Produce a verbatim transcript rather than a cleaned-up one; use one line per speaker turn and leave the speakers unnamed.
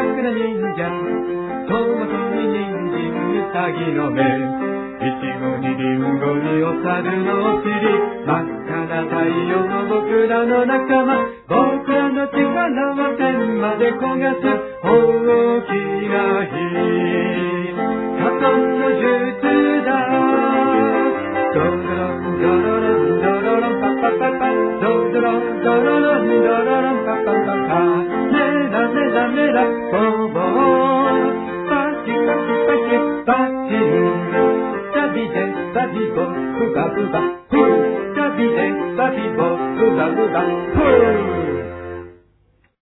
桜忍者、トマトに人参にサギの目、いちごにリンゴにお猿のお尻、真っ赤な太陽の僕らの仲間、僕らの力は天まで焦がす大きな火、火遁の術だ。ドロロンドロロンドロロンパパパパ、ドロロンドロロンドロロンパパパパ、メラメラメラボボパチパチパチパチン、ダビデダビボブバブバフー、ダビデダビボブバブバフー。